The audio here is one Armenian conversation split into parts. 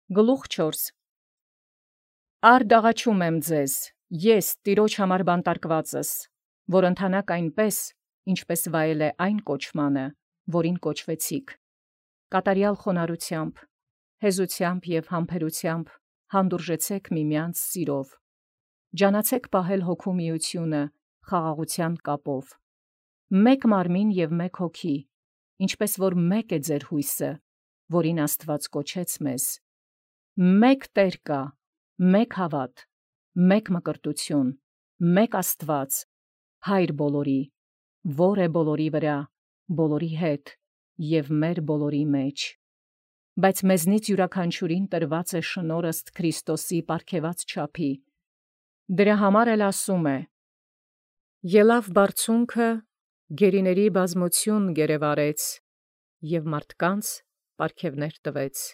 Գլուխ 4 Արդ աղաչում եմ ձեզ, ես Տիրոջ համար բանտարկվածս, որ ընթանաք այնպես, ինչպես վայել է այն կոչմանը, որին կոչվեցիք, կատարյալ խոնարհությամբ, հեզությամբ և համբերությամբ հանդուրժեցեք միմյանց սիրով, ջանացեք պահել հոգու միությունը խաղաղության կապով, մեկ մարմին և մեկ հոգի, ինչպես որ մեկ է ձեր հույսը, որին Աստված կոչեց մեզ, մեկ Տեր կա, մեկ հավատ, մեկ մկրտություն, մեկ Աստված, Հայր բոլորի, որ է բոլորի վրա, բոլորի հետ և մեր բոլորի մեջ, բայց մեզնից յուրաքանչյուրին տրված է շնորհ ըստ Քրիստոսի պարգևած չափի, դրա համար էլ ասում է. ելավ բարձունքը, գերիների բազմություն գերեվարեց և մարդկանց պարգևներ տվեց։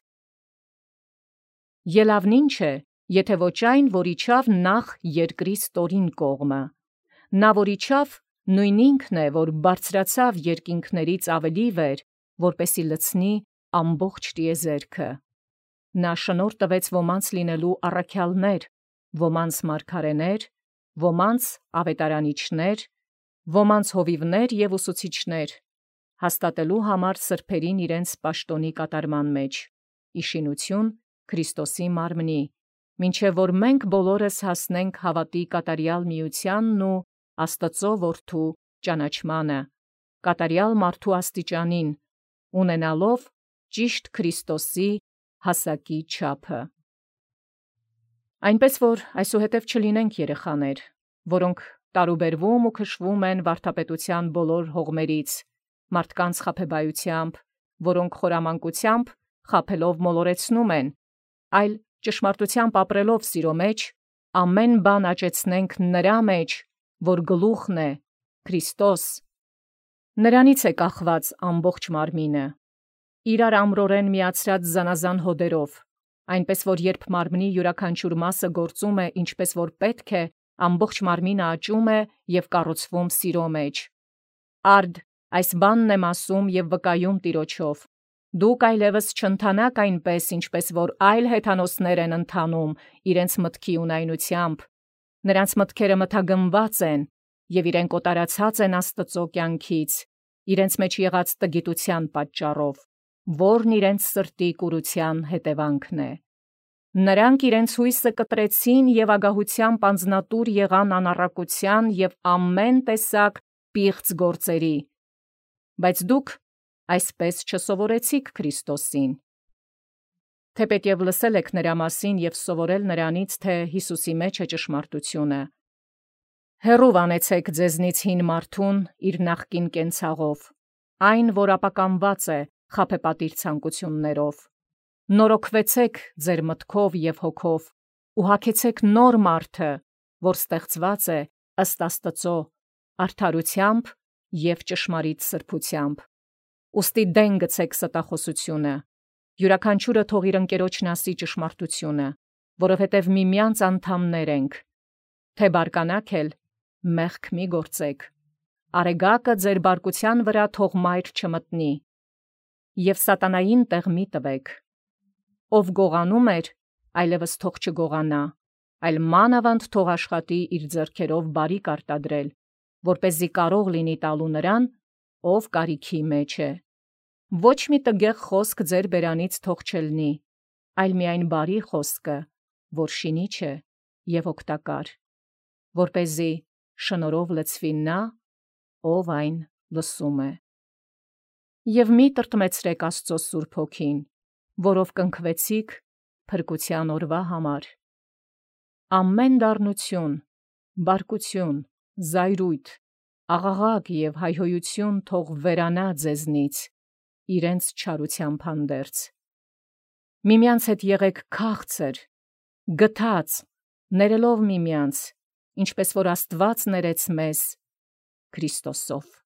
Ելավն ինչ է, եթե ոչ այն, որ իջավ նախ երկրի ստորին կողմը, նա որ իջավ, նույն ինքն է, որ բարձրացավ երկինքներից ավելի վեր, որպեսի լցնի ամբողջ տիեզերքը։ Նա շնորհ տվեց ոմանց լինելու առաքյալներ, ոմանց մարգարեներ, ոմանց ավետարանիչներ, ոմանց հովիվներ և ուսուցիչներ, հաստատելու համար սրբերին իրենց պաշտոնի կատարման մեջ, ի շինություն Քրիստոսի մարմնի, մինչև որ մենք բոլորս հասնենք հավատի կատարյալ միությանն ու Աստծո որդու ճանաչմանը, կատարյալ մարդու աստիճանին, ունենալով ճիշտ Քրիստոսի հասակի չափը։ Այնպես որ այսուհետև չլինենք երեխաներ, որոնք տարուբերվում ու քշվում են վարդապետության բոլոր հողմերից, մարդկանց խաբեբայությամբ, որոնք խորամանկությամբ խաբելով մոլորեցնում են, այլ ճշմարտությամբ ապրելով սիրո մեջ, ամեն բան աճեցնենք նրա մեջ, որ գլուխն է, Քրիստոս, նրանից է կախված ամբողջ մարմինը, իրար ամրորեն միացրած զանազան հոդերով, այնպես որ երբ մարմնի յուրաքանչյուր մասը գործում է ինչպես որ պետք է, ամբողջ մարմինը աճում է և կառուցվում սիրո մեջ։ Արդ այս բանն եմ ասում և վկայում Տիրոջով. դուք այլևս չընթանաք այնպես, ինչպես որ այլ հեթանոսներ են ընթանում իրենց մտքի ունայնությամբ, նրանց մտքերը մթագնված են և իրենք օտարացած են Աստծո կյանքից, իրենց մեջ եղած տգիտության պատճառով, որն իրենց սրտի կուրության հետևանքն է։ Նրանք իրենց հույսը կտրեցին և ագահությամբ անձնատուր եղան անառակության և ամեն տեսակ պիղծ գործերի, բայց դուք այսպես չսովորեցիք Քրիստոսին։ Թեպետև լսել եք նրա մասին և սովորել նրանից, թե Հիսուսի մեջ է ճշմարտությունը։ Հեռու վանեցեք ձեզնից հին մարդուն իր նախկին կենցաղով, այն, որ ապականված է խաբեպատիր ցանկություններով։ Նորոգվեցեք ձեր մտքով և հոգով ու հագեցեք նոր մարդը, որ ստեղծված է ըստ Աստծո արդարությամբ և ճշմարիտ սրբությամբ։ Ուստի դեն գցեք ստախոսությունը, յուրաքանչյուրը թող իր ընկերոջն ասի ճշմարտությունը, որովհետև միմյանց անդամներ ենք, թե բարկանաք էլ մեղք մի գործեք, արեգակը ձեր բարկության վրա թող մայր չմտնի, և սատանային տեղ մի տվեք, ով գողանում էր, այլևս թող չգողանա, այլ մանավանդ թող աշխատի իր ձեռքերով բարիք արտադրել, որպեսզի կարող լինի տալու նրան, ով կարիքի մեջ է։ Ոչ մի տգեղ խոսք ձեր բերանից թող չելնի, այլ միայն բարի խոսքը, որ շինիչ է և օգտակար, որպեսզի շնորհով լցվի նա, ով այն լսում է։ Եվ մի տրտմեցրեք Աստծո Սուրբ Հոգին, որով կնքվեցիք փրկության օրվա համար։ Ամեն դառնություն, բարկություն, զայրույթ, աղաղակ և հայհոյություն թող վերանա ձեզնից, իրենց չարությամբ հանդերձ։ Միմյանց հետ եղեք քաղցր, գթած, ներելով միմյանց, ինչպես որ Աստված ներեց մեզ Քրիստոսով։